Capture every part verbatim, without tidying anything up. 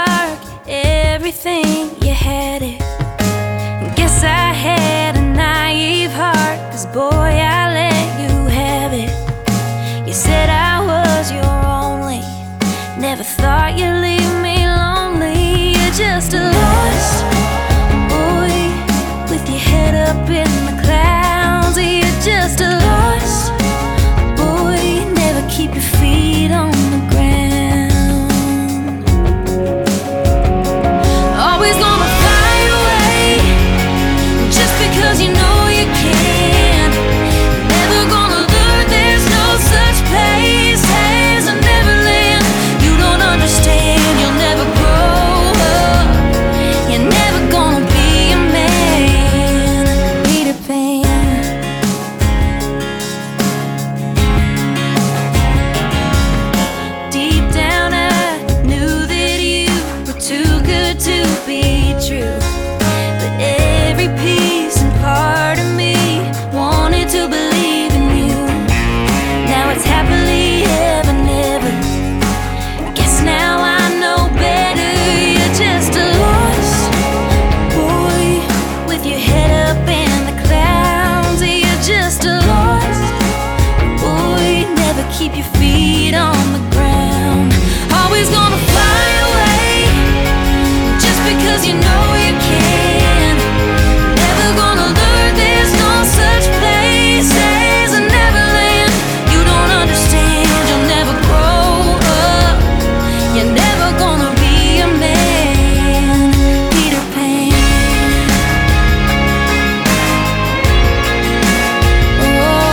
spark, everything, you had it. Guess I had a naive heart, 'cause boy, I let you have it. You said I was your only, never thought you'd leave me lonely. You're just a lost boy with your head up in the clouds. You're just a lost boy, never keep your feet on the ground. Always gonna fly away just because you know you can. Never gonna learn there's no such place as a Neverland. You don't understand, you'll never grow up. You're never gonna be a man, Peter Pan. Deep down I knew that you were too good to be true, but every piece and part of me wanted to believe in you. Now it's happily ever, never. Guess now I know better. You're just a lost boy with your head up in the clouds. You're just a lost boy, never keep your feet on the ground. Always gonna fly away just because you know you can. Never gonna learn there's no such place as a Neverland. You don't understand, you'll never grow up. You're never gonna be a man, Peter Pan. Oh,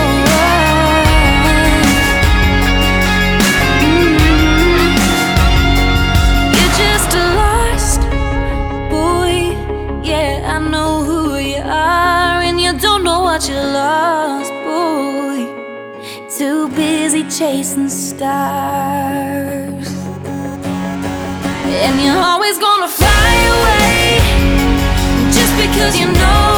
mm. You're just a lost boy. Yeah, I know who you are, and you don't know what you lost, boy. Too busy chasing stars, and you're always gonna fly away just because you know